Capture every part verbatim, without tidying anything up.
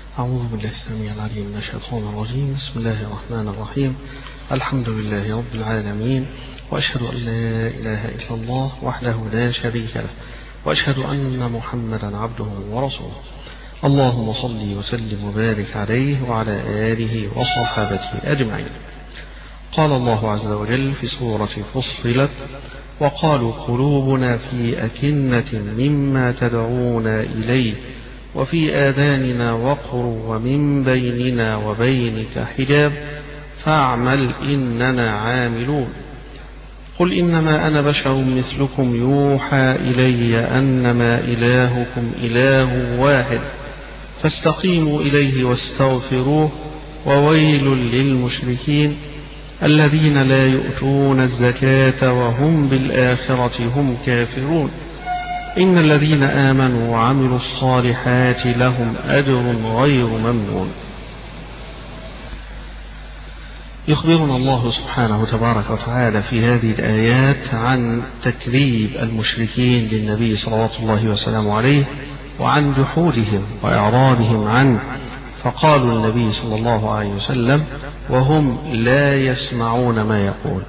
أعوذ بالله السميع العليم من الشيطان الرجيم. بسم الله الرحمن الرحيم. الحمد لله رب العالمين، وأشهد أن لا إله إلا الله وحده لا شريك له، وأشهد أن محمدا عبده ورسوله. اللهم صل وسلم وبارك عليه وعلى آله وصحابته أجمعين. قال الله عز وجل في سورة فصلت: وقالوا قلوبنا في أكنة مما تدعونا إليه وفي آذاننا وقر ومن بيننا وبينك حجاب فاعمل إننا عاملون. قل إنما أنا بشر مثلكم يوحى إلي أنما إلهكم إله واحد فاستقيموا إليه واستغفروه وويل للمشركين الذين لا يؤتون الزكاة وهم بالآخرة هم كافرون. إن الذين آمنوا وعملوا الصالحات لهم أجر غير ممنون. يخبرنا الله سبحانه تبارك وتعالى في هذه الآيات عن تكذيب المشركين للنبي صلوات الله وسلامه عليه وعن جحودهم وإعراضهم عنه، فقالوا النبي صلى الله عليه وسلم وهم لا يسمعون ما يقول،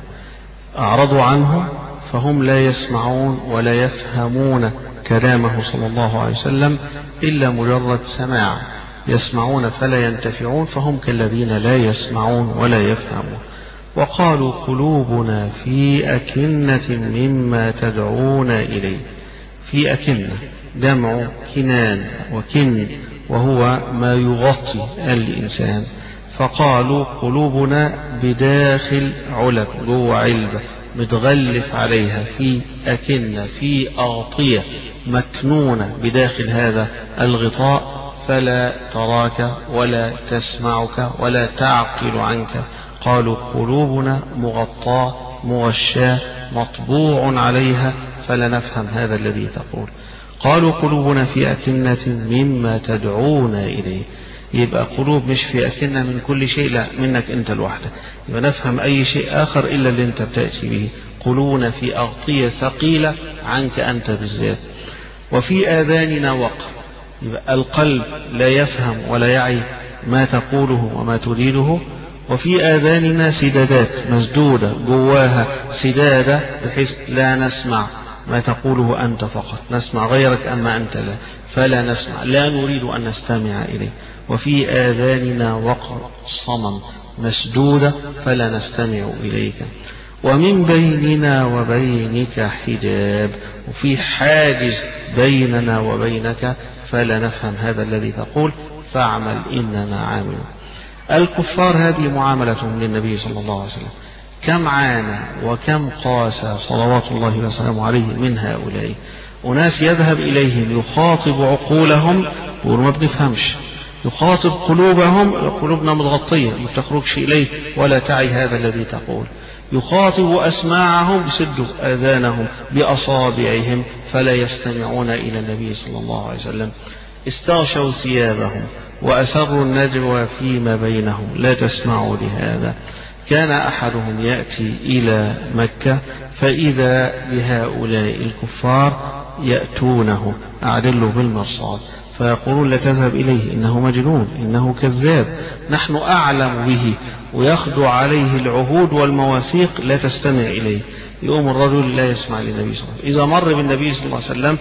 أعرضوا عنه فهم لا يسمعون ولا يفهمون كلامه صلى الله عليه وسلم إلا مجرد سماع، يسمعون فلا ينتفعون، فهم كالذين لا يسمعون ولا يفهمون. وقالوا قلوبنا في أكنة مما تدعون إليه. في أكنة جمع كنان، وكن وهو ما يغطي الإنسان، فقالوا قلوبنا بداخل علب، جوه علبة متغلف عليها، في أكنة في أغطية مكنونة بداخل هذا الغطاء فلا تراك ولا تسمعك ولا تعقل عنك. قالوا قلوبنا مغطاة مغشاة مطبوع عليها فلا نفهم هذا الذي تقول. قالوا قلوبنا في أكنة مما تدعون إليه. يبقى قلوب مش في أكنة من كل شيء، لا، منك أنت لوحدك، يبقى نفهم أي شيء آخر إلا اللي أنت بتأتي به. قلوبنا في أغطية ثقيلة عنك أنت بالذات. وفي آذاننا وقر، يبقى القلب لا يفهم ولا يعي ما تقوله وما تريده. وفي آذاننا سدادات مسدودة جواها سدادة بحيث لا نسمع ما تقوله أنت فقط، نسمع غيرك أما أنت لا، فلا نسمع، لا نريد أن نستمع إليه. وفي آذاننا وقر، صمم مسدودة فلا نستمع إليك. ومن بيننا وبينك حجاب، وفي حاجز بيننا وبينك فلا نفهم هذا الذي تقول، فاعمل إننا عاملون. الكفار هذه معاملتهم للنبي صلى الله عليه وسلم، كم عانى وكم قاسى صلوات الله وسلامه عليه من هؤلاء. وناس يذهب إليهم يخاطب عقولهم يقولوا ما بنفهمش، يخاطب قلوبهم قلوبنا متغطية ما بتخرجش إليه ولا تعي هذا الذي تقول. يخاطب أسماعهم يسدوا آذانهم بأصابعهم فلا يستمعون إلى النبي صلى الله عليه وسلم. استغشوا ثيابهم وأسروا النجوى فيما بينهم لا تسمعوا لهذا. كان أحدهم يأتي إلى مكة فإذا بهؤلاء الكفار يأتونه أعدلوا بالمرصاد فيقولون لا تذهب إليه إنه مجنون إنه كذاب، نحن أعلم به، ويخضع عليه العهود والمواثيق لا تستمع إليه. يقوم الرجل لا يسمع للنبي صلى الله عليه وسلم. إذا مر بالنبي صلى الله عليه وسلم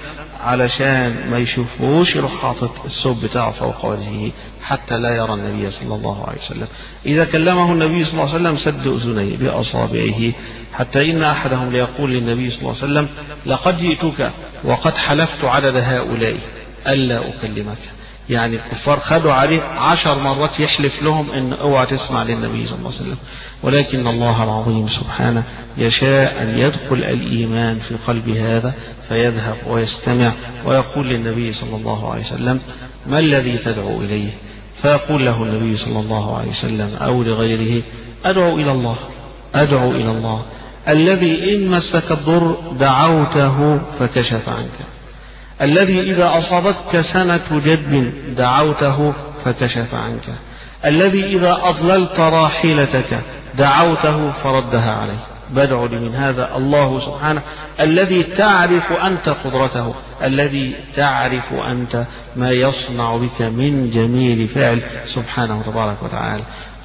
علشان ما يشوفوش يروح حاطط الثوب بتاعه فوق وجهه حتى لا يرى النبي صلى الله عليه وسلم. إذا كلمه النبي صلى الله عليه وسلم سد أذنيه بأصابعه، حتى إن أحدهم ليقول للنبي صلى الله عليه وسلم لقد جئتك وقد حلفت عدد هؤلاء ألا أكلمك. يعني الكفار خدوا عليه عشر مرات يحلف لهم إن اوعى تسمع للنبي صلى الله عليه وسلم، ولكن الله العظيم سبحانه يشاء أن يدخل الإيمان في قلب هذا فيذهب ويستمع ويقول للنبي صلى الله عليه وسلم ما الذي تدعو إليه؟ فيقول له النبي صلى الله عليه وسلم أو لغيره أدعو إلى الله، أدعو إلى الله الذي إن مسك الضر دعوته فكشف عنك، الذي إذا أصابتك سنة جدب دعوته فكشف عنك، الذي إذا أضللت راحلتك دعوته فردها عليك. بدعو لمن هذا الله سبحانه الذي تعرف أنت قدرته، الذي تعرف أنت ما يصنع بك من جميل فعل سبحانه تبارك وتعالى.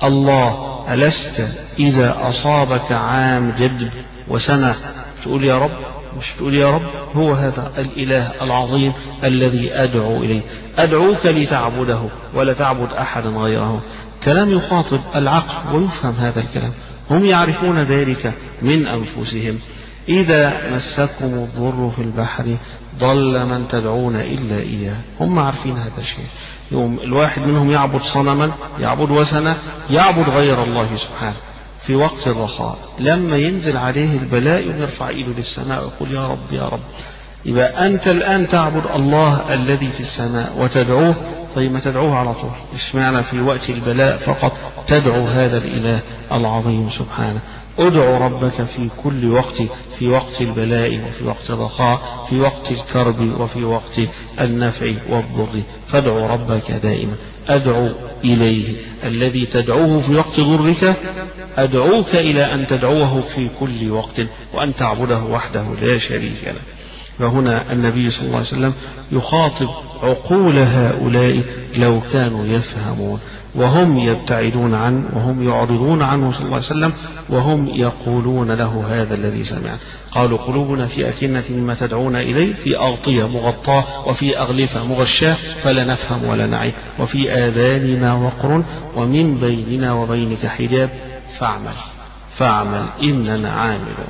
الله ألست إذا أصابك عام جد وسنة تقول يا رب؟ مش تقول يا رب؟ هو هذا الإله العظيم الذي أدعو إليه، أدعوك لتعبده ولا تعبد أحدا غيره. كلام يخاطب العقل ويفهم هذا الكلام. هم يعرفون ذلك من أنفسهم. إذا مسكم الضر في البحر ضل من تدعون إلا إياه. هم عارفين هذا الشيء. يوم الواحد منهم يعبد صنما، يعبد وثنا، يعبد غير الله سبحانه في وقت الرخاء، لما ينزل عليه البلاء يرفع إيده للسماء ويقول يا رب يا رب. يبقى أنت الآن تعبد الله الذي في السماء وتدعوه. طيب ما تدعوه على طول، اشمعنى في وقت البلاء فقط تدعو هذا الإله العظيم سبحانه؟ ادعو ربك في كل وقت، في وقت البلاء وفي وقت الرخاء، في وقت الكرب وفي وقت النفع والضر، فادعو ربك دائما. أدعو إليه الذي تدعوه في وقت ضرك، أدعوك إلى أن تدعوه في كل وقت وأن تعبده وحده لا شريك له. فهنا النبي صلى الله عليه وسلم يخاطب عقول هؤلاء لو كانوا يفهمون، وهم يبتعدون عنه وهم يعرضون عنه صلى الله عليه وسلم، وهم يقولون له هذا الذي سمعت. قالوا قلوبنا في أكنة مما تدعون إليه، في أغطية مغطاة وفي أغلفة مغشاة فلا نفهم ولا نعي، وفي آذاننا وقر ومن بيننا وبينك حجاب فاعمل فاعمل إننا عاملون.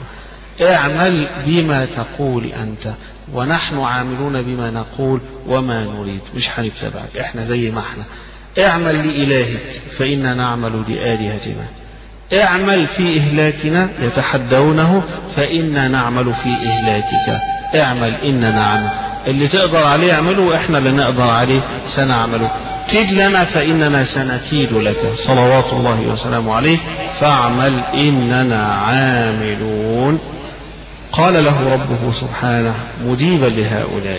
اعمل بما تقول أنت ونحن عاملون بما نقول وما نريد، مش هنتبعك، احنا زي ما احنا. اعمل لإلهك فإننا نعمل لآلهتنا. اعمل في إهلاكنا يتحدونه فإننا نعمل في إهلاكك. اعمل إننا نعمل، اللي تقدر عليه اعمله وإحنا اللي نقدر عليه سنعمله. كد لنا فإننا سنكيد لك صلوات الله وسلامه عليه، فاعمل إننا عاملون. قال له ربه سبحانه مجيبا لهؤلاء: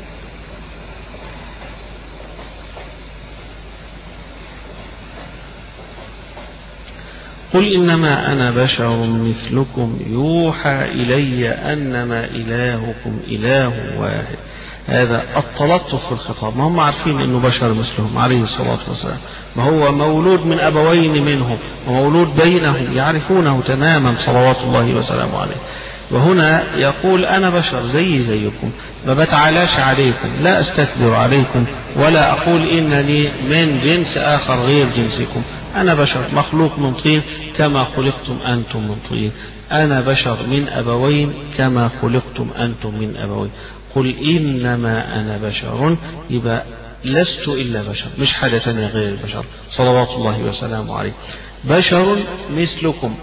قل إنما أنا بشر مثلكم يوحى إلي أنما إلهكم إله واحد. هذا التلطف في الخطاب، ما هم عارفين أنه بشر مثلهم عليه الصلاة والسلام، ما هو مولود من أبوين منهم ومولود بينهم، يعرفونه تماما صلوات الله وسلامه عليه. وهنا يقول أنا بشر زي زيكم، ما بتعالاش عليكم، لا أستكبر عليكم ولا أقول إنني من جنس آخر غير جنسكم. أنا بشر مخلوق من طين كما خلقتم أنتم من طين. أنا بشر من أبوين كما خلقتم أنتم من أبوين. قل إنما أنا بشر، يبقى لست إلا بشر، مش حاجة ثانية غير البشر صلوات الله وسلامه عليه. بشر مثلكم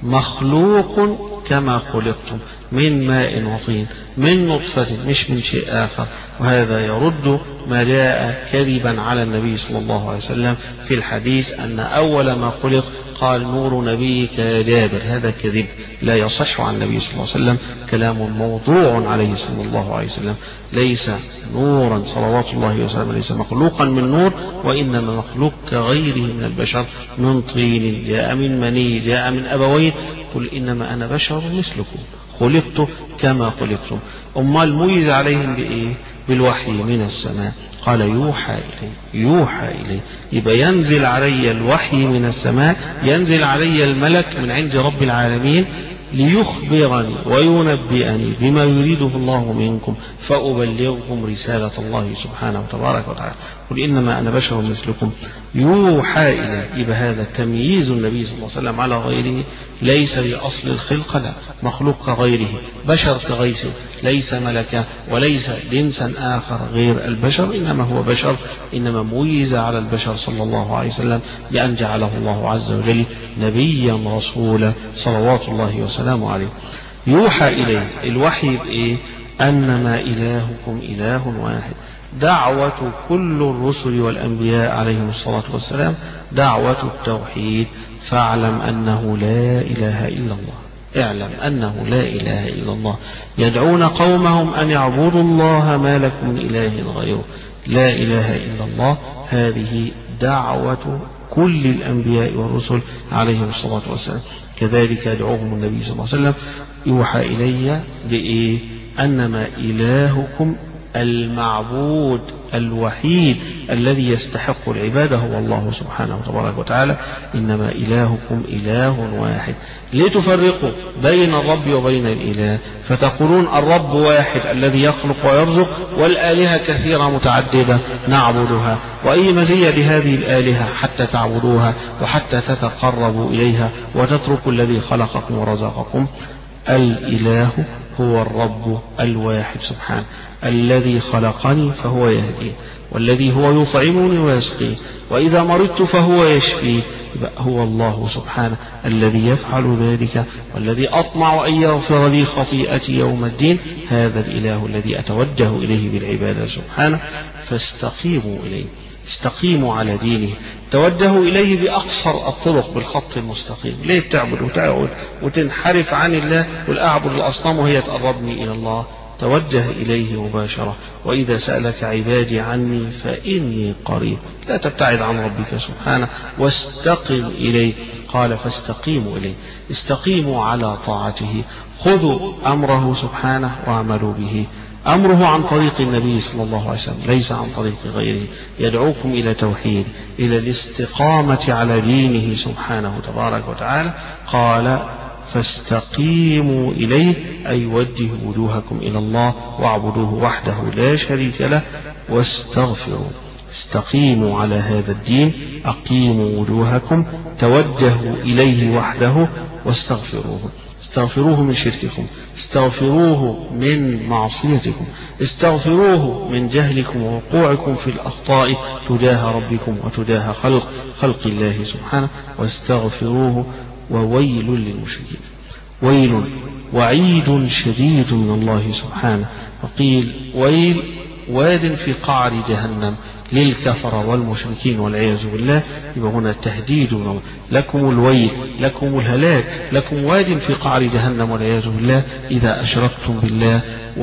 مخلوق كما خلقتم من ماء وطين، من نطفة مش من شيء آخر. وهذا يرد ما جاء كذبا على النبي صلى الله عليه وسلم في الحديث أن أول ما خلق قال نور نبيك يا جابر. هذا كذب لا يصح عن النبي صلى الله عليه وسلم، كلام موضوع عليه صلى الله عليه وسلم. ليس نورا صلوات الله وسلامه، ليس مخلوقا من نور، وإنما مخلوق كغيره من البشر من طين جاء من مني جاء من أبوين. قل إنما أنا بشر مثلكم خلقت كما خلقتم. أمال ميز عليهم بإيه؟ بالوحي من السماء. قال يوحى إلي، يوحى إلي، يبقى ينزل علي الوحي من السماء، ينزل علي الملك من عند رب العالمين ليخبرني وينبئني بما يريده الله منكم فأبلغكم رسالة الله سبحانه وتبارك وتعالى. قل إنما أنا بشر مثلكم يوحى إلي، يبقى هذا تمييز النبي صلى الله عليه وسلم على غيره، ليس لأصل الخلقة، لا، مخلوق كغيره، بشر كغيره، ليس ملكا وليس جنسا آخر غير البشر، إنما هو بشر، إنما ميز على البشر صلى الله عليه وسلم بأن جعله الله عز وجل نبيا رسولا صلوات الله وسلامه عليه. يوحى إليه، الوحي بإيه؟ أنما إلهكم إله واحد. دعوة كل الرسل والأنبياء عليهم الصلاة والسلام دعوة التوحيد، فاعلم أنه لا إله إلا الله، اعلم أنه لا إله إلا الله. يدعون قومهم أن يعبدوا الله ما لكم من إله غيره، لا إله إلا الله. هذه دعوة كل الأنبياء والرسل عليهم الصلاة والسلام. كذلك يدعوهم النبي صلى الله عليه وسلم يوحى إلي بإيه؟ أنما إلهكم المعبود الوحيد الذي يستحق العبادة هو الله سبحانه وتبارك وتعالى. إنما إلهكم إله واحد. لتفرقوا بين الرب وبين الإله فتقولون الرب واحد الذي يخلق ويرزق والآلهة كثيرة متعددة نعبدها، وأي مزية لهذه الآلهة حتى تعبدوها وحتى تتقربوا إليها وتتركوا الذي خلقكم ورزقكم. الإله هو الرب الواحد سبحانه الذي خلقني فهو يهدين، والذي هو يطعمني ويسقين، وإذا مرضت فهو يشفي. هو الله سبحانه الذي يفعل ذلك، والذي أطمع أن يغفر لي خطيئتي يوم الدين. هذا الإله الذي أتوجه إليه بالعبادة سبحانه. فاستقيموا إليه، استقيموا على دينه، توجهوا إليه بأقصر الطرق بالخط المستقيم. ليه بتعبد وتعود وتنحرف عن الله والأعبد الأصنام وهي تقربني إلى الله؟ توجه إليه مباشرة. وإذا سألك عبادي عني فإني قريب. لا تبتعد عن ربك سبحانه واستقم إليه. قال فاستقيموا إليه، استقيموا على طاعته، خذوا أمره سبحانه واعملوا به. أمره عن طريق النبي صلى الله عليه وسلم ليس عن طريق غيره. يدعوكم إلى توحيد، إلى الاستقامة على دينه سبحانه تبارك وتعالى. قال فاستقيموا إليه أي وجهوا وجوهكم إلى الله واعبدوه وحده لا شريك له واستغفروا. استقيموا على هذا الدين، أقيموا وجوهكم، توجهوا إليه وحده واستغفروه. استغفروه من شرككم، استغفروه من معصيتكم، استغفروه من جهلكم ووقوعكم في الأخطاء تجاه ربكم وتجاه خلق خلق الله سبحانه، واستغفروه. وويل للمشركين، ويل وعيد شديد من الله سبحانه. وقيل ويل واد في قعر جهنم للكفر والمشركين والعياذ بالله. يبقى هنا تهديد من الله، لكم الويل، لكم الهلاك، لكم واد في قعر جهنم والعياذ بالله إذا أشركتم بالله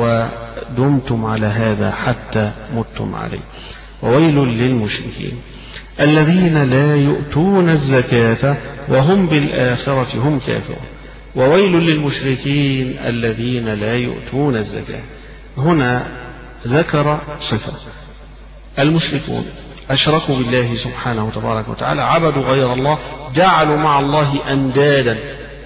ودمتم على هذا حتى متم عليه. وويل للمشركين الذين لا يؤتون الزكاة وهم بالآخرة هم كافرون. وويل للمشركين الذين لا يؤتون الزكاة. هنا ذكر صفة: المشركون أشركوا بالله سبحانه تبارك وتعالى، عبدوا غير الله، جعلوا مع الله أندادا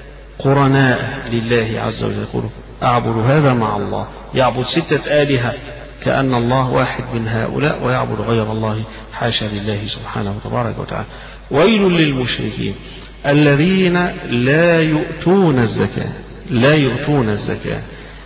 قرناء لله عز وجل. يقولوا أعبد هذا مع الله، يعبد ستة آلهة كأن الله واحد من هؤلاء، ويعبد غير الله حاشا لله سبحانه تبارك وتعالى. ويل للمشركين الذين لا يؤتون الزكاة. لا يؤتون الزكاة.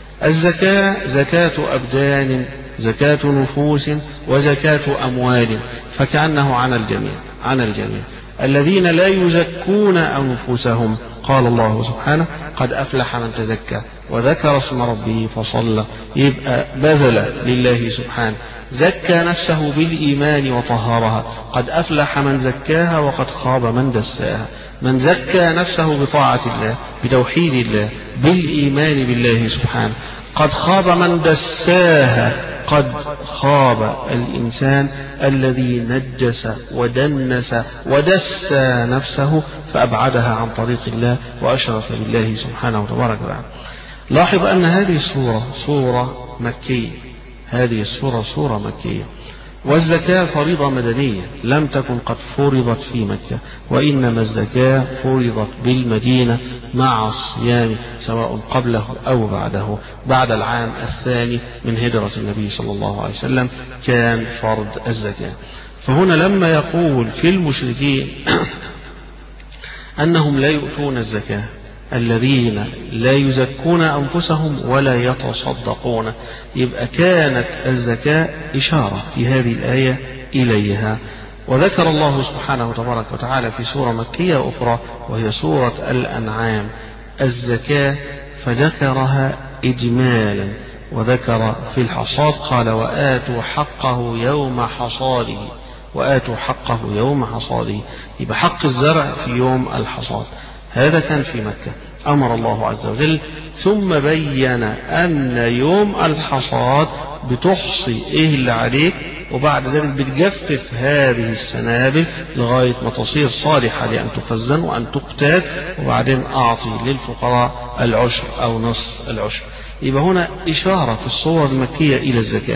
الزكاة زكاة أبدان، زكاة نفوس، وزكاة أموال، فكأنه عن الجميع عن الجميع. الذين لا يزكون أنفسهم، قال الله سبحانه قد أفلح من تزكى وذكر اسم ربه فصلى. يبقى بذل لله سبحانه، زكى نفسه بالإيمان وطهرها. قد أفلح من زكاها وقد خاب من دساها. من زكى نفسه بطاعة الله، بتوحيد الله، بالإيمان بالله سبحانه. قد خاب من دساها. قد خاب الإنسان الذي نجس ودنس ودسى نفسه فأبعدها عن طريق الله وأشرك بالله سبحانه وتبارك وتعالى. لاحظ أن هذه السورة سورة مكية. هذه السورة سورة مكية، والزكاة فريضة مدنية لم تكن قد فرضت في مكة، وإنما الزكاة فرضت بالمدينة مع الصيام سواء قبله أو بعده. بعد العام الثاني من هجرة النبي صلى الله عليه وسلم كان فرض الزكاة. فهنا لما يقول في المشركين أنهم لا يؤتون الزكاة، الذين لا يزكون أنفسهم ولا يتصدقون، يبقى كانت الزكاة إشارة في هذه الآية إليها. وذكر الله سبحانه وتبارك وتعالى في سورة مكية أخرى وهي سورة الأنعام الزكاة، فذكرها إجمالا. وذكر في الحصاد قال وآتوا حقه يوم حصاده، وآتوا حقه يوم حصاده. يبقى حق الزرع في يوم الحصاد، هذا كان في مكة أمر الله عز وجل. ثم بين أن يوم الحصاد بتحصي إيه اللي عليك وبعد ذلك بتجفف هذه السنابل لغاية ما تصير صالحة لأن تخزن وأن تقتات، وبعدين أعطي للفقراء العشر أو نصف العشر. يبقى هنا إشارة في الصور المكية إلى الزكاة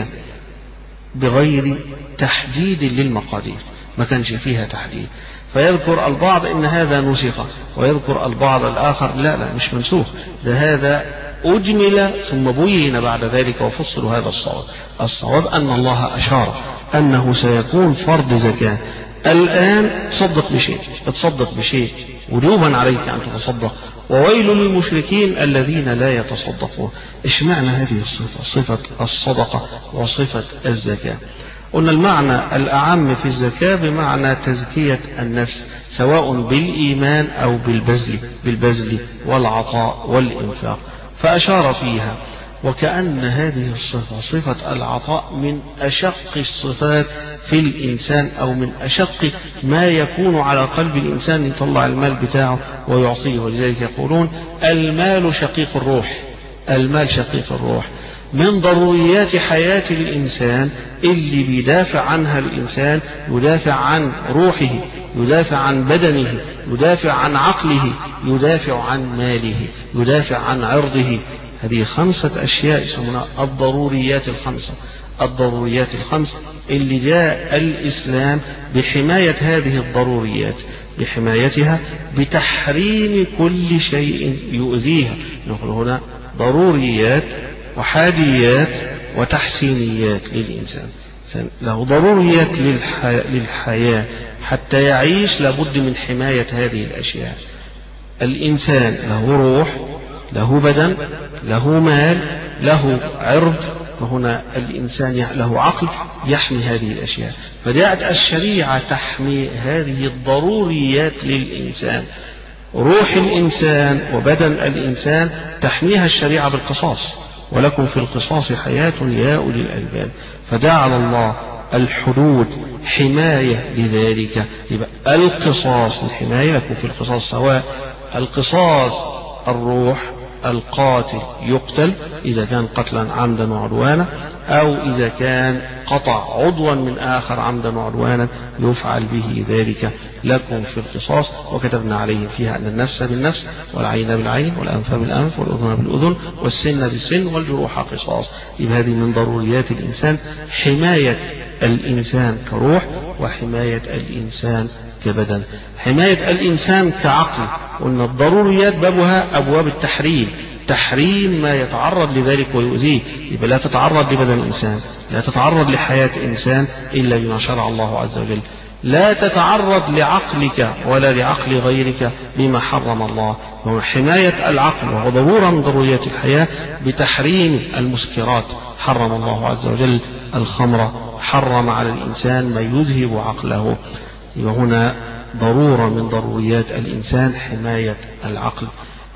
بغير تحديد للمقادير، ما كانش فيها تحديد. فيذكر البعض إن هذا نسخ، ويذكر البعض الآخر لا لا مش منسوخ، ده هذا أجمل ثم بين بعد ذلك وفصل هذا الصواب. الصواب أن الله أشار أنه سيكون فرض زكاة الآن. تصدق بشيء، تصدق بشيء وجوبا عليك أن تتصدق، وويل للمشركين الذين لا يتصدقون. اشمعنى هذه الصفة، صفة الصدقة وصفة الزكاة؟ قلنا المعنى الأعم في الزكاة بمعنى تزكية النفس، سواء بالإيمان أو بالبذل بالبذل والعطاء والإنفاق. فأشار فيها وكأن هذه الصفة صفة العطاء من أشق الصفات في الإنسان، أو من أشق ما يكون على قلب الإنسان يطلع المال بتاعه ويعطيه. ولذلك يقولون المال شقيق الروح، المال شقيق الروح. من ضروريات حياة الإنسان اللي بيدافع عنها الإنسان، يدافع عن روحه، يدافع عن بدنه، يدافع عن عقله، يدافع عن ماله، يدافع عن عرضه. هذه خمسة أشياء يسمونها الضروريات الخمسة، الضروريات الخمس اللي جاء الإسلام بحماية هذه الضروريات، بحمايتها، بتحريم كل شيء يؤذيها. نقول هنا ضروريات وحاجيات وتحسينيات للإنسان. له ضروريات للحياة حتى يعيش، لابد من حماية هذه الأشياء. الإنسان له روح، له بدن، له مال، له عرض، فهنا الإنسان له عقل يحمي هذه الأشياء. فجاءت الشريعة تحمي هذه الضروريات للإنسان. روح الإنسان وبدن الإنسان تحميها الشريعة بالقصاص، ولكم في القصاص حياة يا أولي الألباب. فجعل الله الحدود حماية لذلك. يبقى القصاص الحماية، لكم في القصاص سواء. القصاص الروح، القاتل يقتل إذا كان قتلا عمدا وعدوانا، أو إذا كان قطع عضوا من آخر عمدا وعدوانا يفعل به ذلك. لكم في القصاص وكتبنا عليه فيها أن النفس بالنفس والعين بالعين والأنف بالأنف والأذن بالأذن والسن بالسن والجروح قصاص. يبقى هذه من ضروريات الإنسان، حماية الإنسان كروح وحماية الإنسان كبدن. حماية الإنسان كعقل، وأن الضروريات بابها أبواب التحريم، تحريم ما يتعرض لذلك ويؤذيه. يبقى لا تتعرض لبدن الإنسان، لا تتعرض لحياة إنسان إلا بما شرع الله عز وجل. لا تتعرض لعقلك ولا لعقل غيرك بما حرم الله. حماية العقل وهو ضرورة من ضروريات الحياة بتحريم المسكرات. حرم الله عز وجل الخمر، حرم على الإنسان ما يذهب عقله. يبقى هنا ضرورة من ضروريات الإنسان حماية العقل.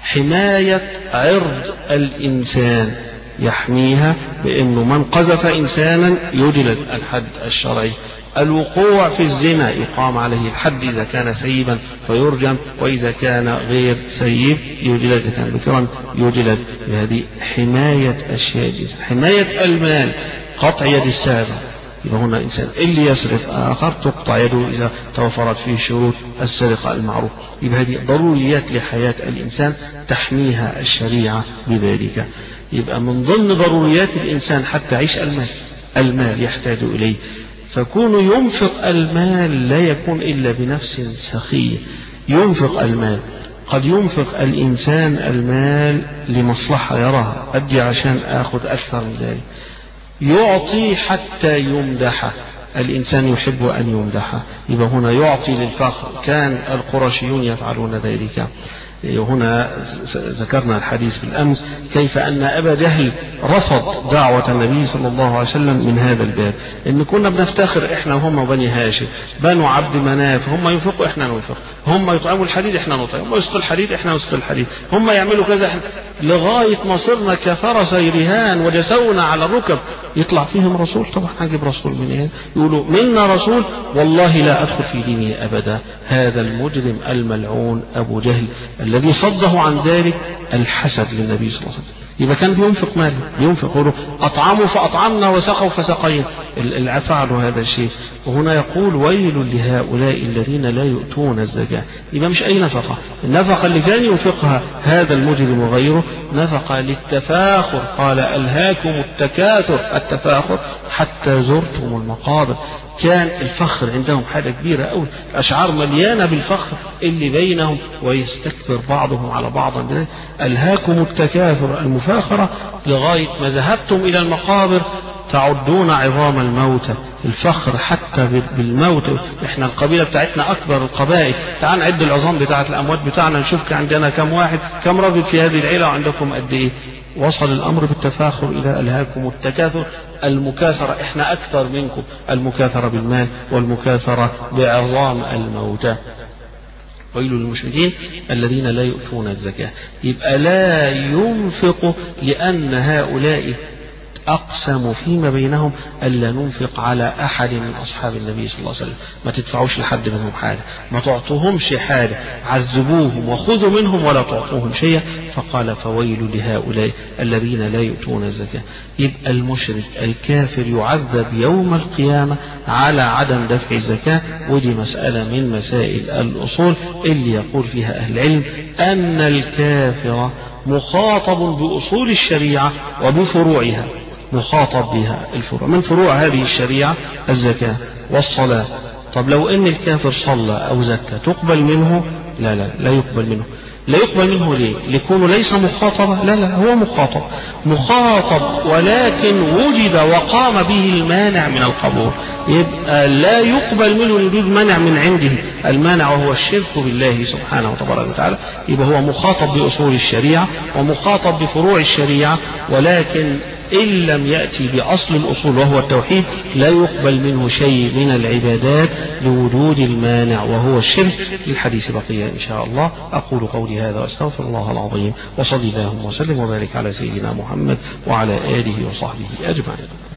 حماية عرض الإنسان يحميها بأنه من قذف إنسانا يجلد الحد الشرعي. الوقوع في الزنا يقام عليه الحد إذا كان سيبا فيرجم، وإذا كان غير سيب يجلد، إذا كان بكرا يجلد. هذه حماية أشياء. حماية المال، قطع يد السارق. يبقى هنا إنسان اللي يسرق آخر تقطع يده إذا توفرت فيه شروط السرقة المعروف. يبقى هذه ضروريات لحياة الإنسان تحميها الشريعة بذلك. يبقى من ضمن ضروريات الإنسان حتى يعيش المال، المال يحتاج إليه. فكون ينفق المال لا يكون إلا بنفس سخية. ينفق المال، قد ينفق الإنسان المال لمصلحة يراها، أدي عشان أخذ أكثر من ذلك. يعطي حتى يمدح، الإنسان يحب أن يمدح. يبقى هنا يعطي للفخر، كان القرشيون يفعلون ذلك. هنا ذكرنا الحديث بالأمس كيف أن أبا جهل رفض دعوة النبي صلى الله عليه وسلم من هذا الباب، إن كنا بنفتخر إحنا وهم بني هاشم، بنو عبد مناف، هم ينفقوا إحنا ننفق، هم يطعموا الحديد إحنا نطعم، هم يسقوا الحديد إحنا نسقي الحديد، هم يعملوا كذا إحنا، لغاية ما صرنا كفرسي رهان وجسونا على الركب. يطلع فيهم رسول، طبعا هجيب رسول من إيه؟ يقولوا منا رسول، والله لا أدخل في دينه أبدا. هذا المجرم الملعون أبو جهل الذي صده عن ذلك الحسد للنبي صلى الله عليه وسلم. يبقى كان بينفق ماله، بينفق يقول أطعموا فأطعمنا وسقوا فسقينا، فعلوا هذا الشيء. وهنا يقول ويل لهؤلاء الذين لا يؤتون الزكاة. يبقى مش أي نفقة، النفقة اللي كان ينفقها هذا المجرم وغيره نفقة للتفاخر، قال ألهاكم التكاثر، التفاخر حتى زرتم المقابر. كان الفخر عندهم حاجة كبيرة أوي، الأشعار مليانة بالفخر اللي بينهم، ويستكبر بعضهم على بعض. ألهاكم التكاثر، المفاخرة لغاية ما ذهبتم إلى المقابر تعدون عظام الموتى، الفخر حتى بالموت. احنا القبيلة بتاعتنا أكبر القبائل، تعال نعد العظام بتاعت الأموات بتاعنا نشوف عندنا كم واحد، كم راجل في هذه العيلة وعندكم قد إيه. وصل الأمر بالتفاخر إلى ألهاكم التكاثر، المكاثرة، احنا أكثر منكم، المكاثرة بالمال والمكاثرة بعظام الموتى. ويل للمشركين الذين لا يؤتون الزكاة. يبقى لا ينفق لأن هؤلاء أقسموا فيما بينهم ألا ننفق على أحد من أصحاب النبي صلى الله عليه وسلم، ما تدفعوش لحد منهم حاجة، ما تعطوهمش حاجة، عذبوهم وخذوا منهم ولا تعطوهم شيئا. فقال فويل لهؤلاء الذين لا يؤتون الزكاة. يبقى المشرك الكافر يعذب يوم القيامة على عدم دفع الزكاة. ودي مسألة من مسائل الأصول اللي يقول فيها أهل العلم أن الكافر مخاطب بأصول الشريعة وبفروعها، مخاطب بها الفروع. من فروع هذه الشريعة الزكاة والصلاة. طب لو ان الكافر صلى او زكى تقبل منه؟ لا لا لا يقبل منه. لا يقبل منه ليه؟ لكونه ليس مخاطبة؟ لا لا هو مخاطب، مخاطب ولكن وجد وقام به المانع من القبول. يبقى لا يقبل منه لوجود منع من عنده، المانع وهو الشرك بالله سبحانه وتبارك وتعالى. يبقى هو مخاطب بأصول الشريعة ومخاطب بفروع الشريعة، ولكن إن لم يأتي بأصل الأصول وهو التوحيد لا يقبل منه شيء من العبادات لوجود المانع وهو الشرك. للحديث بقية إن شاء الله. أقول قولي هذا وأستغفر الله العظيم، وصلي اللهم وسلم وبارك على سيدنا محمد وعلى آله وصحبه أجمعين.